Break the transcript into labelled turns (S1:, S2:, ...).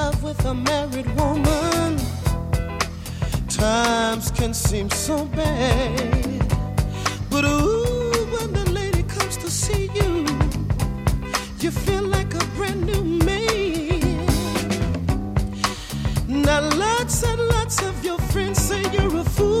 S1: love with a married woman, times can seem so bad. But ooh, when the lady comes to see you, you feel like a brand new man. Now lots and lots of your friends say you're a fool.